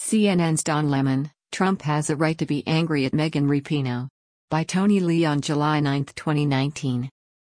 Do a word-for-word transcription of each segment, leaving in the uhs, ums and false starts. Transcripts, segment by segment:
C N N's Don Lemon, Trump has a right to be angry at Megan Rapinoe. By Tony Lee on July ninth, twenty nineteen.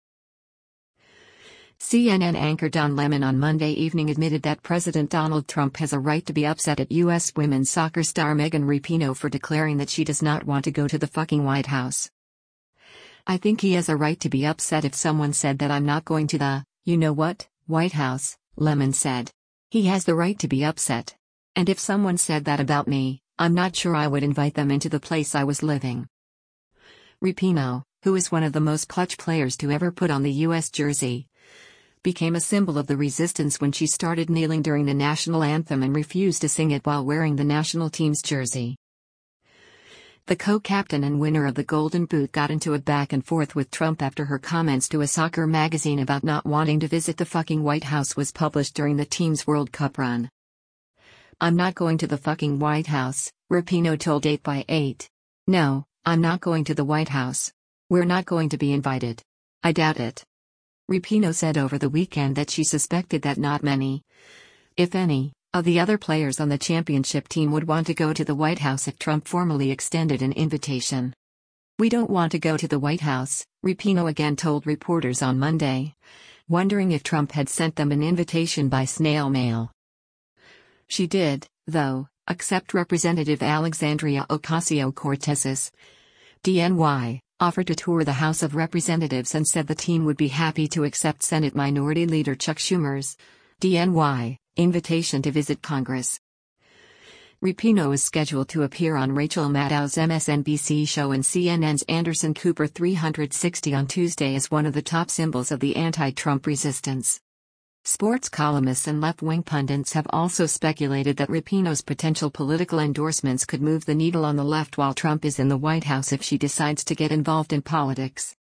C N N anchor Don Lemon on Monday evening admitted that President Donald Trump has a right to be upset at U S women's soccer star Megan Rapinoe for declaring that she does not want to go to the fucking White House. "I think he has a right to be upset if someone said that I'm not going to the, you know what, White House," Lemon said. "He has the right to be upset. And if someone said that about me, I'm not sure I would invite them into the place I was living." Rapinoe, who is one of the most clutch players to ever put on the U S jersey, became a symbol of the resistance when she started kneeling during the national anthem and refused to sing it while wearing the national team's jersey. The co-captain and winner of the Golden Boot got into a back and forth with Trump after her comments to a soccer magazine about not wanting to visit the fucking White House was published during the team's World Cup run. "I'm not going to the fucking White House," Rapinoe told eight by eight. "No, I'm not going to the White House. We're not going to be invited. I doubt it." Rapinoe said over the weekend that she suspected that not many, if any, of the other players on the championship team would want to go to the White House if Trump formally extended an invitation. "We don't want to go to the White House," Rapinoe again told reporters on Monday, wondering if Trump had sent them an invitation by snail mail. She did, though, accept Representative Alexandria Ocasio-Cortez's D N Y offer to tour the House of Representatives and said the team would be happy to accept Senate Minority Leader Chuck Schumer's D N Y invitation to visit Congress. Rapinoe is scheduled to appear on Rachel Maddow's M S N B C show and C N N's Anderson Cooper three sixty on Tuesday as one of the top symbols of the anti-Trump resistance. Sports columnists and left-wing pundits have also speculated that Rapinoe's potential political endorsements could move the needle on the left while Trump is in the White House if she decides to get involved in politics.